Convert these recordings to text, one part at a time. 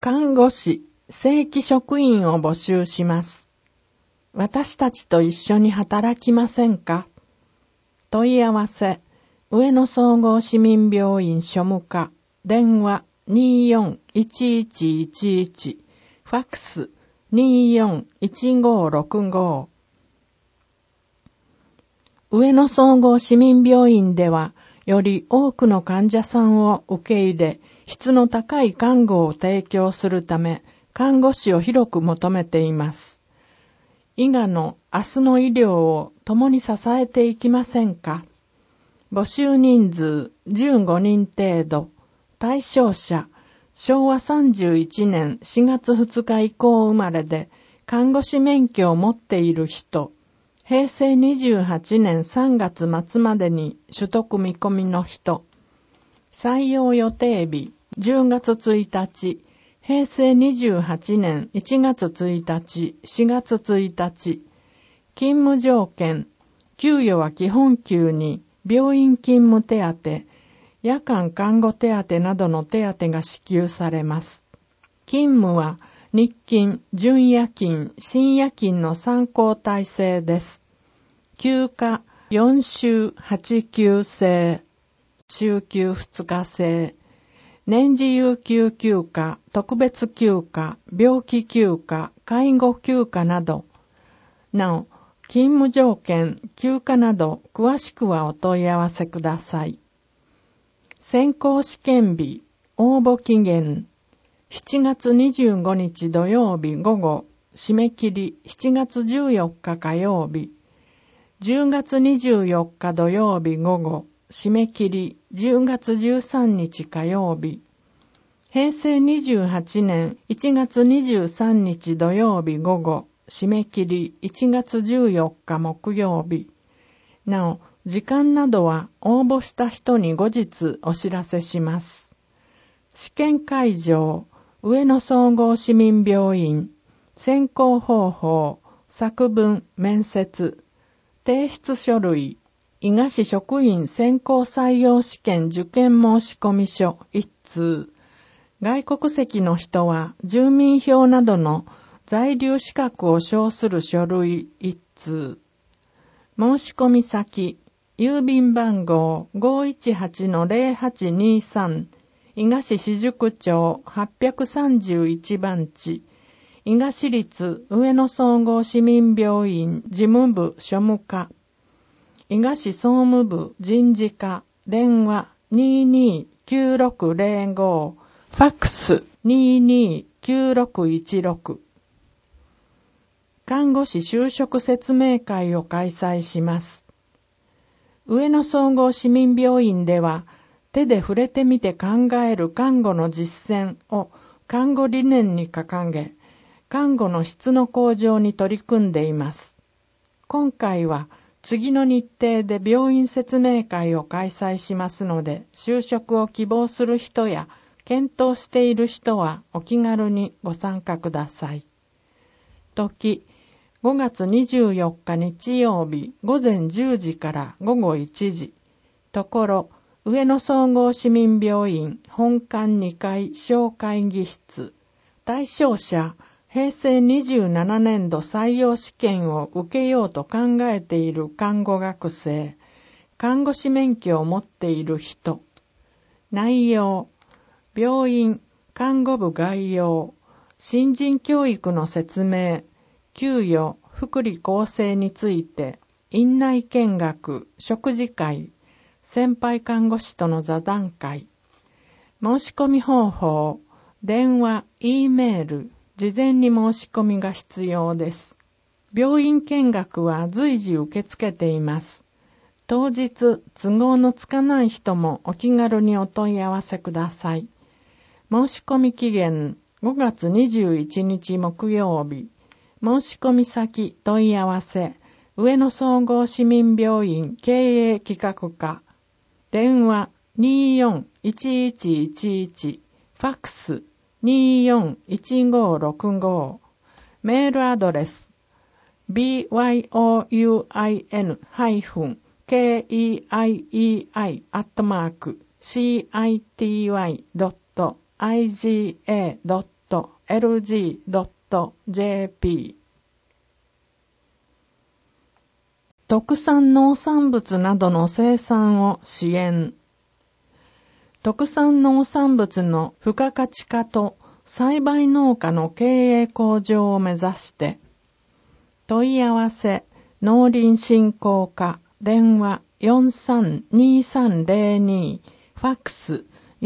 看護師、正規職員を募集します。私たちと一緒に働きませんか？問い合わせ、上野総合市民病院庶務課、電話241111、ファックス241565。上野総合市民病院では、より多くの患者さんを受け入れ、質の高い看護を提供するため、看護師を広く求めています。伊賀の明日の医療を共に支えていきませんか？募集人数15人程度。対象者、昭和31年4月2日以降生まれで、看護師免許を持っている人、平成28年3月末までに取得見込みの人、採用予定日、10月1日、平成28年1月1日、4月1日、勤務条件、給与は基本給に、病院勤務手当、夜間看護手当などの手当が支給されます。勤務は日勤、準夜勤、深夜勤の3交代制です。休暇、4週8休制、週休2日制、年次有給休暇、特別休暇、病気休暇、介護休暇など。なお、勤務条件、休暇など、詳しくはお問い合わせください。選考試験日、応募期限、7月25日土曜日午後、締め切り7月14日火曜日、10月24日土曜日午後、締め切り10月13日火曜日、平成28年1月23日土曜日午後、締め切り1月14日木曜日。なお、時間などは応募した人に後日お知らせします。試験会場、上野総合市民病院、選考方法、作文、面接、提出書類、伊賀市職員選考採用試験受験申込書1通。外国籍の人は住民票などの在留資格を証する書類1通。申込先、郵便番号 518-0823 伊賀市四宿町831番地、伊賀市立上野総合市民病院事務部庶務課、伊賀市総務部人事課、電話229605、ファックス229616。看護師就職説明会を開催します。上野総合市民病院では、手で触れてみて考える看護の実践を看護理念に掲げ、看護の質の向上に取り組んでいます。今回は次の日程で病院説明会を開催しますので、就職を希望する人や検討している人はお気軽にご参加ください。時、5月24日日曜日午前10時から午後1時。ところ、上野総合市民病院本館2階小会議室。対象者、平成27年度採用試験を受けようと考えている看護学生、看護師免許を持っている人。内容、病院、看護部概要、新人教育の説明、給与、福利厚生について、院内見学、食事会、先輩看護師との座談会。申し込み方法、電話、Eメール、事前に申し込みが必要です。病院見学は随時受け付けています。当日、都合のつかない人もお気軽にお問い合わせください。申し込み期限、5月21日木曜日。申し込み先問い合わせ、上野総合市民病院経営企画課。電話241111、ファックス241565。メールアドレス、byoun-keii@city.iga.jp www.lg.jp 特産農産物などの生産を支援。特産農産物の付加価値化と栽培農家の経営向上を目指して、問い合わせ、農林振興課、電話432302、ファックス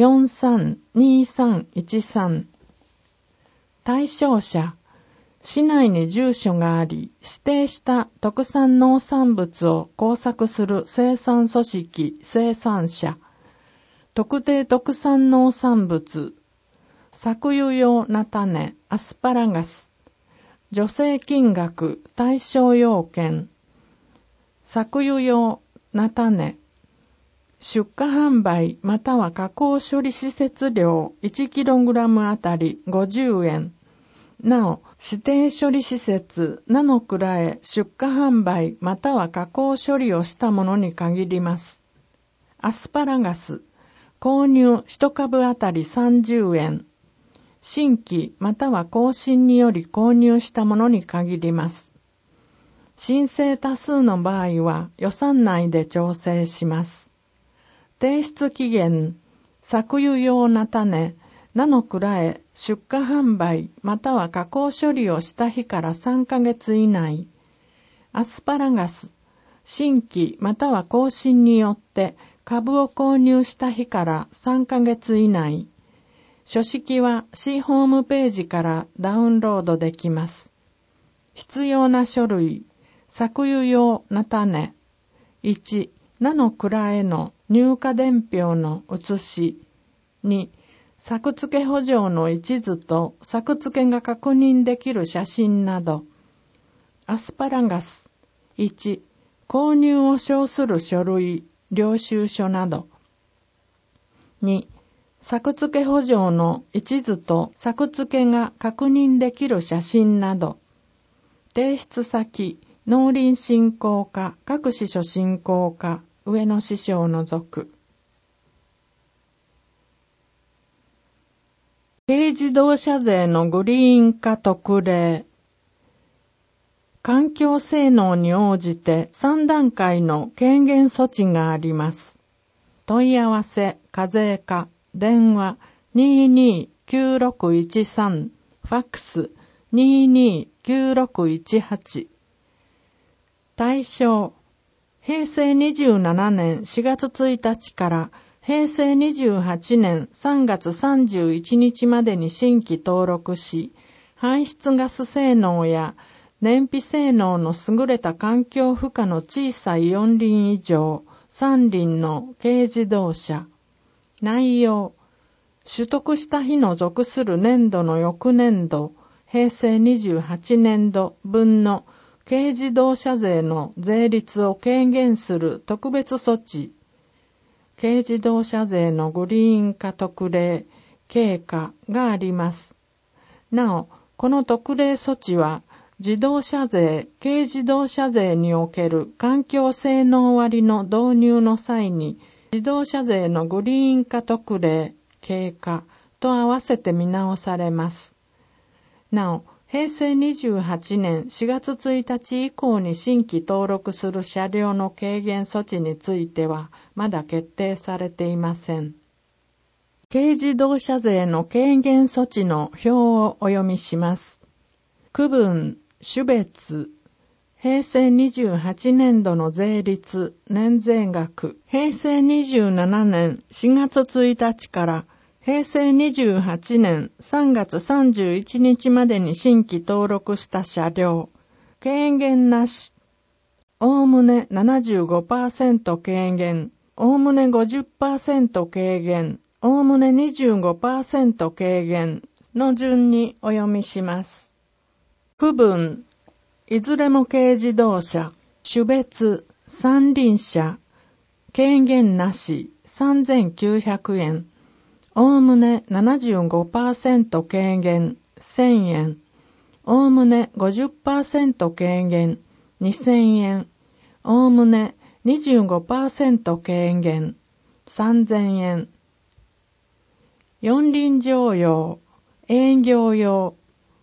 432313。対象者、市内に住所があり、指定した特産農産物を工作する生産組織、生産者、特定特産農産物、作油用菜種、アスパラガス、助成金額、対象要件、作油用菜種、出荷販売または加工処理施設料 1kg あたり50円。なお、指定処理施設名の蔵へ出荷販売または加工処理をしたものに限ります。アスパラガス、購入1株あたり30円。新規または更新により購入したものに限ります。申請多数の場合は予算内で調整します。提出期限、作油用菜種、名の蔵へ出荷販売または加工処理をした日から3ヶ月以内。アスパラガス、新規または更新によって株を購入した日から3ヶ月以内。書式は市ホームページからダウンロードできます。必要な書類、作油用菜種、1、名の蔵への入荷伝票の写し、2、作付け補助の一図と作付けが確認できる写真など。アスパラガス、1、購入を証する書類、領収書など。2、作付け補助の一図と作付けが確認できる写真など。提出先、農林振興課、各支所振興課、上の支所を除く。軽自動車税のグリーン化特例。環境性能に応じて3段階の軽減措置があります。問い合わせ、課税課、電話229613、ファックス229618。対象、平成27年4月1日から平成28年3月31日までに新規登録し、排出ガス性能や燃費性能の優れた環境負荷の小さい4輪以上、3輪の軽自動車。内容、取得した日の属する年度の翌年度、平成28年度分の軽自動車税の税率を軽減する特別措置。軽自動車税のグリーン化特例、経過があります。なお、この特例措置は、自動車税、軽自動車税における環境性能割の導入の際に、自動車税のグリーン化特例、経過と合わせて見直されます。なお、平成28年4月1日以降に新規登録する車両の軽減措置についてはまだ決定されていません。軽自動車税の軽減措置の表をお読みします。区分、種別、平成28年度の税率、年税額、平成27年4月1日から平成28年3月31日までに新規登録した車両、軽減なし、おおむね 75% 軽減、おおむね 50% 軽減、おおむね 25% 軽減の順にお読みします。区分、いずれも軽自動車、種別、三輪車、軽減なし、3900円、おおむね 75% 軽減、1000円。おおむね 50% 軽減、2000円。おおむね 25% 軽減、3000円。四輪乗用、 営業用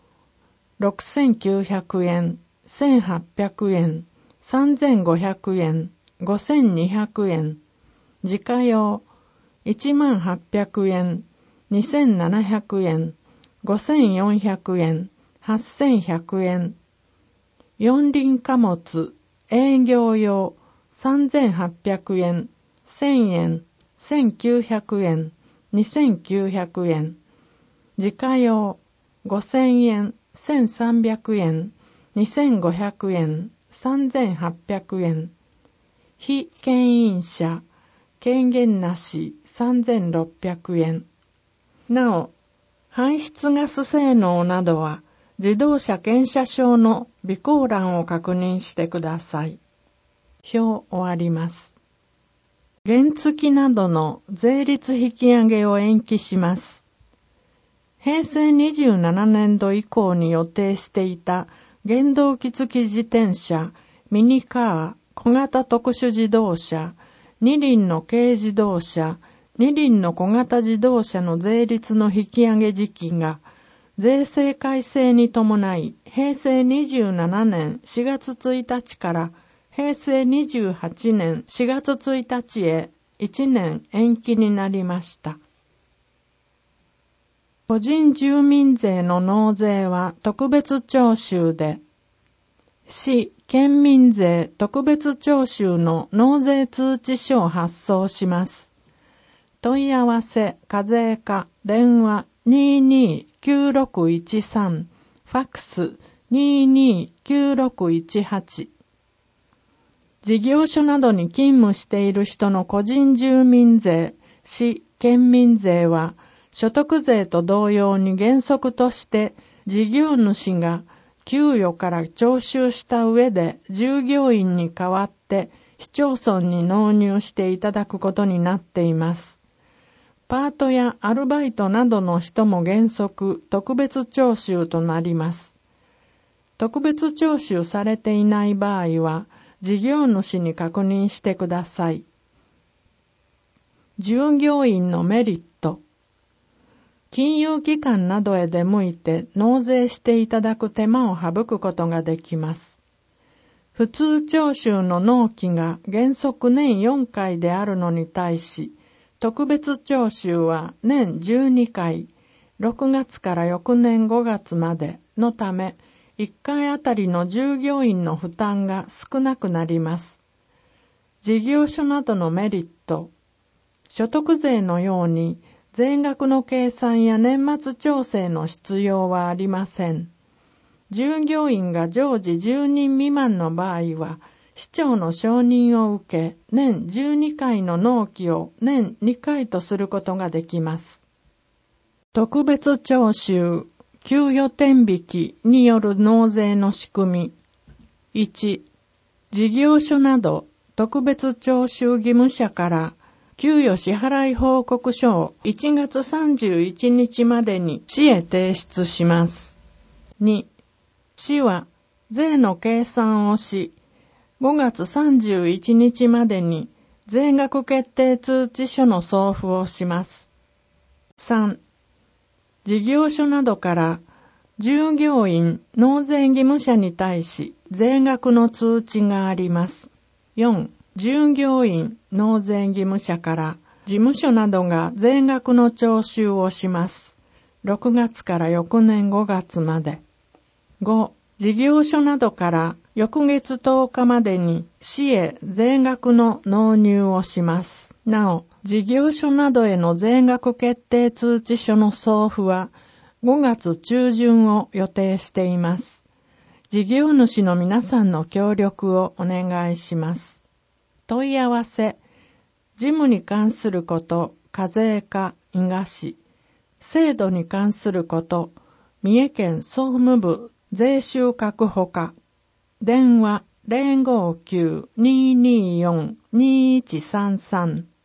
6900円、1800円、3500円、5200円。自家用10800円、2700円、5400円、8100円。四輪貨物、営業用3800円、1000円、1900円、2900円。自家用5000円、1300円、2500円、3800円。非牽引車、権限なし3600円。なお、排出ガス性能などは自動車検査証の備考欄を確認してください。表終わります。原付などの税率引き上げを延期します。平成27年度以降に予定していた原動機付き自転車、ミニカー、小型特殊自動車、二輪の軽自動車、二輪の小型自動車の税率の引き上げ時期が、税制改正に伴い、平成27年4月1日から平成28年4月1日へ1年延期になりました。個人住民税の納税は特別徴収で、市県民税特別徴収の納税通知書を発送します。問い合わせ、課税課、電話229613、ファックス229618。事業所などに勤務している人の個人住民税、市県民税は、所得税と同様に原則として事業主が給与から徴収した上で従業員に代わって市町村に納入していただくことになっています。パートやアルバイトなどの人も原則特別徴収となります。特別徴収されていない場合は事業主に確認してください。従業員のメリット。金融機関などへ出向いて納税していただく手間を省くことができます。普通徴収の納期が原則年4回であるのに対し、特別徴収は年12回、6月から翌年5月までのため、1回あたりの従業員の負担が少なくなります。事業所などのメリット。所得税のように、税額の計算や年末調整の必要はありません。従業員が常時10人未満の場合は、市長の承認を受け、年12回の納期を年2回とすることができます。特別徴収、給与天引きによる納税の仕組み。1、事業所など特別徴収義務者から給与支払い報告書を1月31日までに市へ提出します。2、市は税の計算をし、5月31日までに税額決定通知書の送付をします。3、事業所などから従業員納税義務者に対し税額の通知があります。4、従業員納税義務者から事務所などが税額の徴収をします。6月から翌年5月まで。5、事業所などから翌月10日までに市へ税額の納入をします。なお、事業所などへの税額決定通知書の送付は5月中旬を予定しています。事業主の皆さんの協力をお願いします。問い合わせ、事務に関すること、課税課、伊賀市、制度に関すること、三重県総務部税収確保課、電話 059-224-2133